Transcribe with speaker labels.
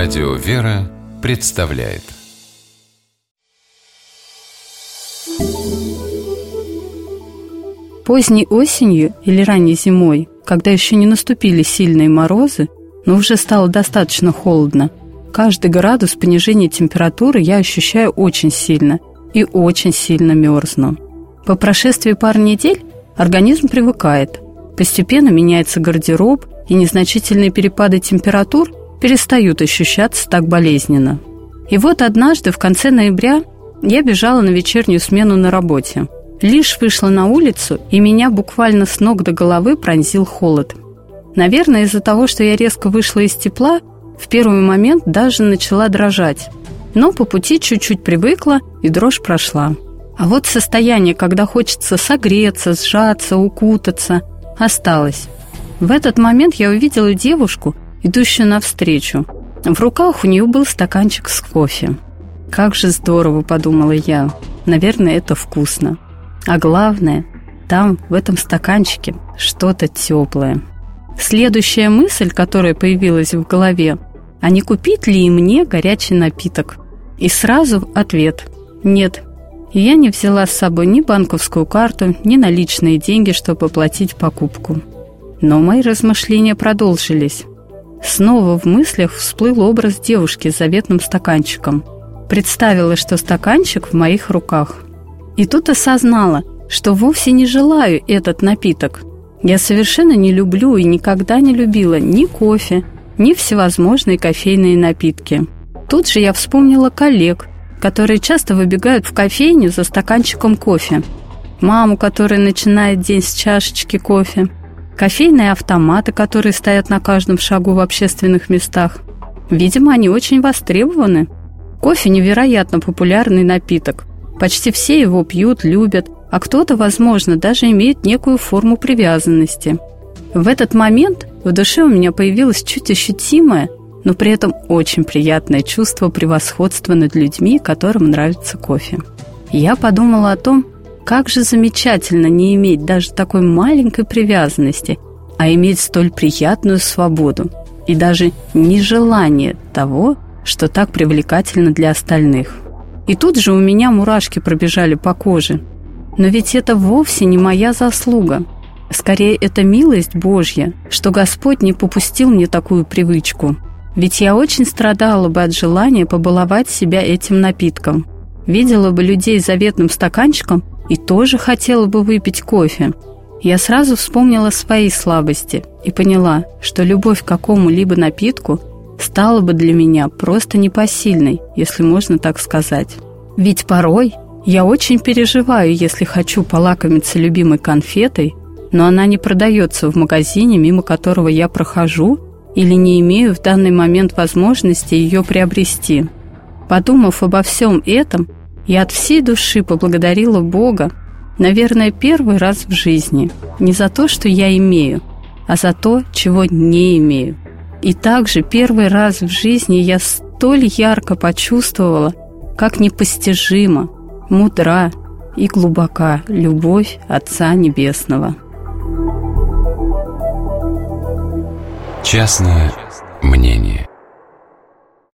Speaker 1: Радио «Вера» представляет.
Speaker 2: Поздней осенью или ранней зимой, когда еще не наступили сильные морозы, но уже стало достаточно холодно, каждый градус понижения температуры я ощущаю очень сильно и очень сильно мерзну. По прошествии пары недель организм привыкает, постепенно меняется гардероб, и незначительные перепады температур перестают ощущаться так болезненно. И вот однажды, в конце ноября, я бежала на вечернюю смену на работе. Лишь вышла на улицу, и меня буквально с ног до головы пронзил холод. Наверное, из-за того, что я резко вышла из тепла, в первый момент даже начала дрожать. Но по пути чуть-чуть привыкла, и дрожь прошла. А вот состояние, когда хочется согреться, сжаться, укутаться, осталось. В этот момент я увидела девушку, идущую навстречу. В руках у нее был стаканчик с кофе. «Как же здорово», — подумала я. «Наверное, это вкусно». А главное, там, в этом стаканчике, что-то теплое. Следующая мысль, которая появилась в голове: а не купить ли и мне горячий напиток? И сразу ответ: нет. И я не взяла с собой ни банковскую карту, ни наличные деньги, чтобы оплатить покупку. Но мои размышления продолжились. Снова в мыслях всплыл образ девушки с заветным стаканчиком. Представила, что стаканчик в моих руках. И тут осознала, что вовсе не желаю этот напиток. Я совершенно не люблю и никогда не любила ни кофе, ни всевозможные кофейные напитки. Тут же я вспомнила коллег, которые часто выбегают в кофейню за стаканчиком кофе. Маму, которая начинает день с чашечки кофе. Кофейные автоматы, которые стоят на каждом шагу в общественных местах. Видимо, они очень востребованы. Кофе – невероятно популярный напиток. Почти все его пьют, любят, а кто-то, возможно, даже имеет некую форму привязанности. В этот момент в душе у меня появилось чуть ощутимое, но при этом очень приятное чувство превосходства над людьми, которым нравится кофе. Я подумала о том, как же замечательно не иметь даже такой маленькой привязанности, а иметь столь приятную свободу и даже нежелание того, что так привлекательно для остальных. И тут же у меня мурашки пробежали по коже. Но ведь это вовсе не моя заслуга. Скорее, это милость Божья, что Господь не попустил мне такую привычку. Ведь я очень страдала бы от желания побаловать себя этим напитком. Видела бы людей с заветным стаканчиком и тоже хотела бы выпить кофе. Я сразу вспомнила свои слабости и поняла, что любовь к какому-либо напитку стала бы для меня просто непосильной, если можно так сказать. Ведь порой я очень переживаю, если хочу полакомиться любимой конфетой, но она не продается в магазине, мимо которого я прохожу, или не имею в данный момент возможности ее приобрести. Подумав обо всем этом, я от всей души поблагодарила Бога, наверное, первый раз в жизни, не за то, что я имею, а за то, чего не имею. И также первый раз в жизни я столь ярко почувствовала, как непостижима, мудра и глубока любовь Отца Небесного.
Speaker 1: Частное мнение.